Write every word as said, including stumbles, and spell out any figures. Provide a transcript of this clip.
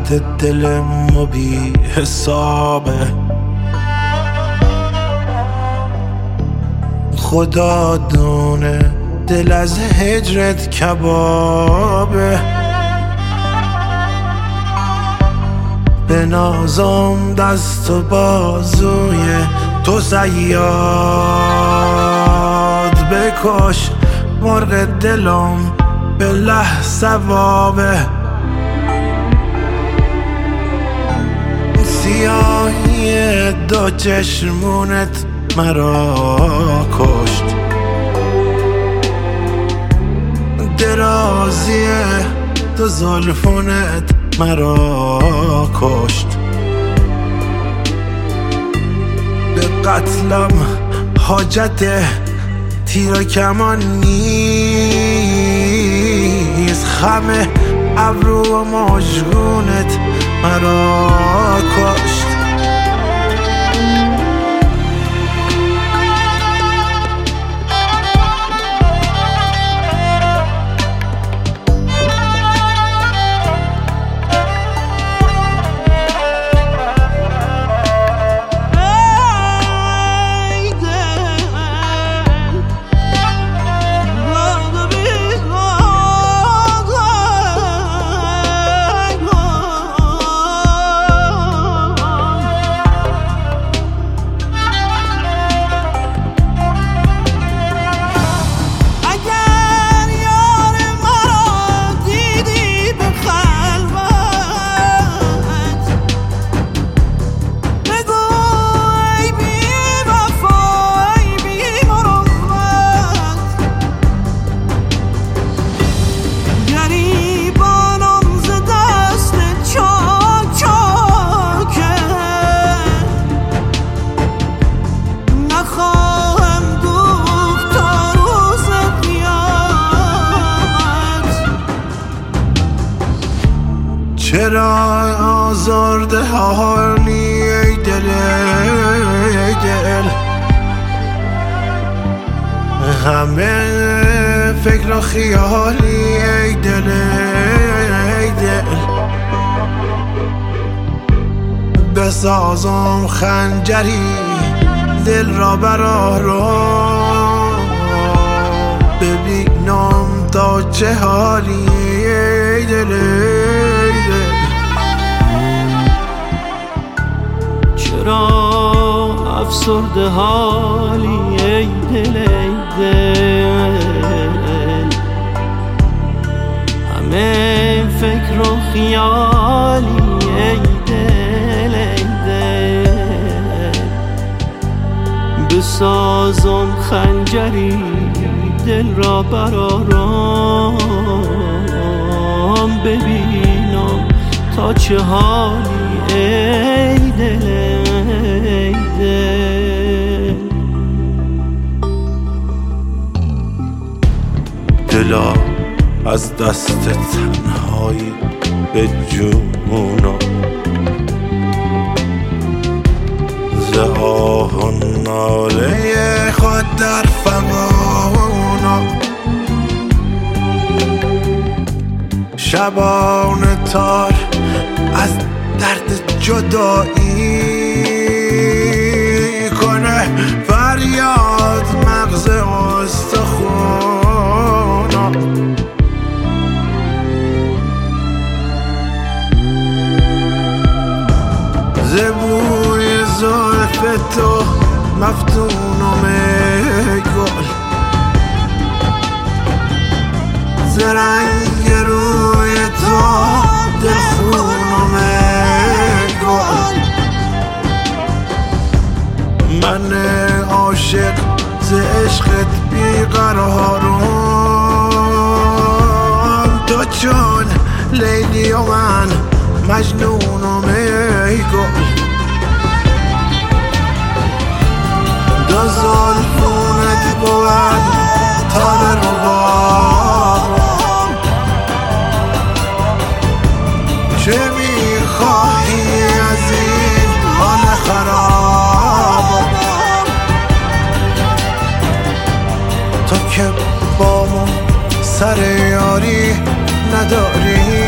درد دل ما بی حسابه. خدا دونه دل از هجرت کبابه. به نازم دست و بازوی تو صیاد بکش، مرغ دلم به له ثوابه. سیاهی دو چشمونت مرا کشت، درازی دو زلفونت مرا کشت. به قتلم حاجت تیر و کمان نیست، خم ابرو و مژگونت مرا کشت. چرا آزرده حالی ای دل ای دل، همه فکر و خیالی ای دل ای دل. بسازم خنجری دل را بر آرام، ببینم تا چه حالی ای دل ای دل. چرا افسرده حالی ای دل ای دل، همه فکر و خیالی ای دل ای دل. بسازم خنجری دل را بر آرام، ببینم تا چه حالی ای دل ای دل. دلا از دست تنهایی به جونم، ز آه و ناله خود در فغانم. شبان تار از درد جدایی کنه فریاد مغز استخونم. ز بوی زلف تو مفتونم ای گل، ز رنگ روی تو دلخونم ای گل. من عاشق ز عشقت بیقرارم، تو چون لیلی و من مجنونم ای گل. دو زلفونت بود تاب ربابم، چه میخواهی از این حال خرابم؟ تو که با من سر یاری نداری،